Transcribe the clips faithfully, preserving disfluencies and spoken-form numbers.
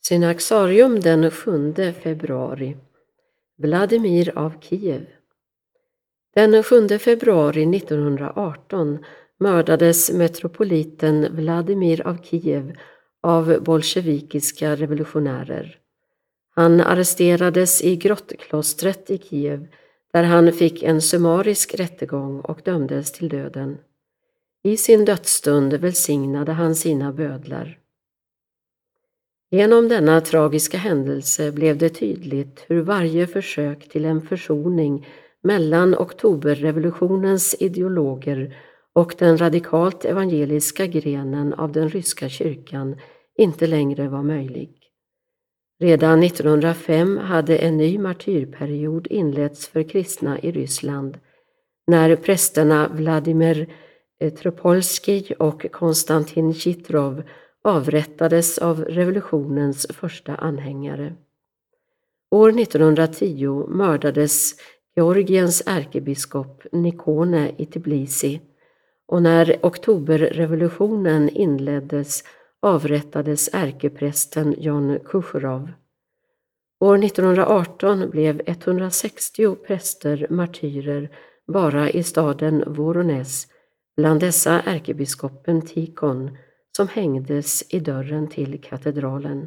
Synaxarium den sjunde februari. Vladimir av Kiev. Den sjunde februari nittonhundraarton mördades metropoliten Vladimir av Kiev av bolsjevikiska revolutionärer. Han arresterades i grottklostret i Kiev där han fick en summarisk rättegång och dömdes till döden. I sin dödsstund välsignade han sina bödlar. Genom denna tragiska händelse blev det tydligt hur varje försök till en försoning mellan oktoberrevolutionens ideologer och den radikalt evangeliska grenen av den ryska kyrkan inte längre var möjlig. Redan nittonhundrafem hade en ny martyrperiod inletts för kristna i Ryssland när prästerna Vladimir Tropolsky och Konstantin Chitrov avrättades av revolutionens första anhängare. År nittonhundratio mördades Georgiens ärkebiskop Nikone i Tbilisi, och när oktoberrevolutionen inleddes avrättades ärkeprästen Jon Kucherov. År nittonhundraarton blev etthundrasextio präster martyrer bara i staden Voronezh, bland dessa ärkebiskopen Tikhon, som hängdes i dörren till katedralen.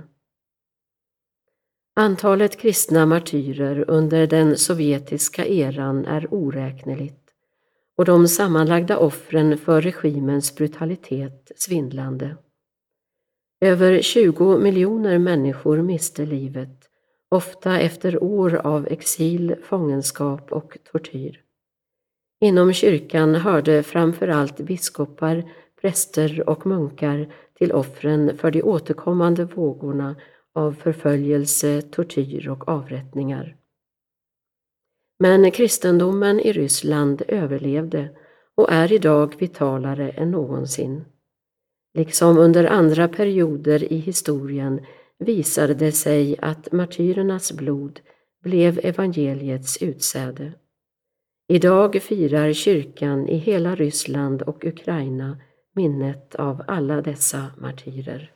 Antalet kristna martyrer under den sovjetiska eran är oräkneligt och de sammanlagda offren för regimens brutalitet svindlande. Över tjugo miljoner människor miste livet, ofta efter år av exil, fångenskap och tortyr. Inom kyrkan hörde framför allt biskopar, präster och munkar till offren för de återkommande vågorna av förföljelse, tortyr och avrättningar. Men kristendomen i Ryssland överlevde och är idag vitalare än någonsin. Liksom under andra perioder i historien visade det sig att martyrernas blod blev evangeliets utsäde. Idag firar kyrkan i hela Ryssland och Ukraina minnet av alla dessa martyrer.